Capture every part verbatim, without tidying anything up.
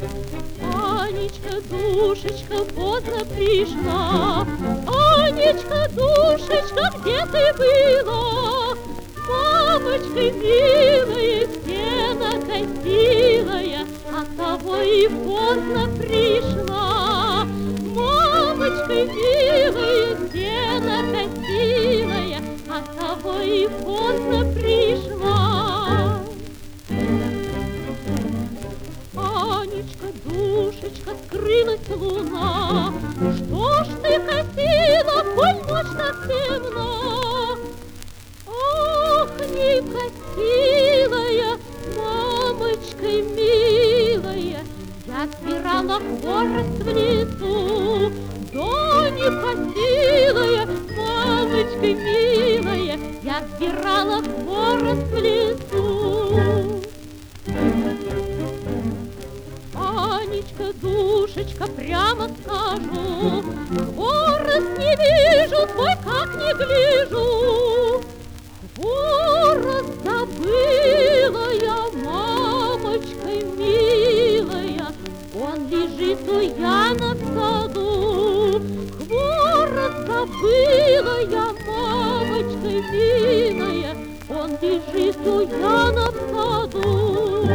Анечка, душечка, поздно пришла. Анечка, душечка, где ты была? Мамочка милая, где накосила я, оттого и поздно пришла. Мамочка милая, где накосила я, оттого и поздно пришла. Анечка, душечка, скрылась луна. Что ж ты косила, коль ночь так темна? Ах, не косила я, мамочка милая, я собирала хворост в лесу. Да не косила я, мамочка милая, я собирала хворост в лесу. Анечка, душечка, прямо скажу, хворост не вижу, твой как не гляжу. Хворост забыла я, мамочка милая, он лежит у Яна в саду. Хворост забыла я, мамочка милая, он лежит у Яна в саду.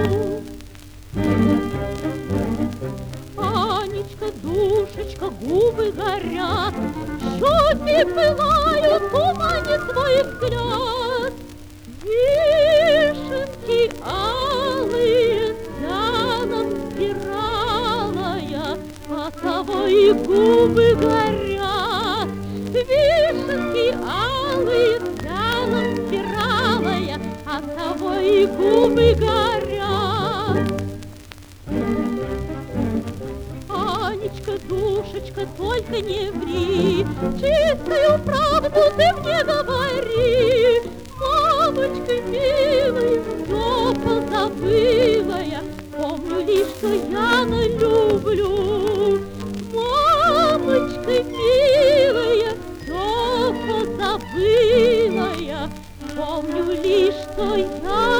Анечка, душечка, губы горят, щеки пылают, туманит свой взгляд. Вишенки алые тянут стирала я, оттого и губы горят. Вишенки алые тянут стирала я, оттого и губы горят. Анечка, душечка, только не ври, чистую правду ты мне говори. Мамочка милая, все позабыла я, помню лишь, что Яна люблю. Мамочка милая, все позабыла я, помню лишь, что я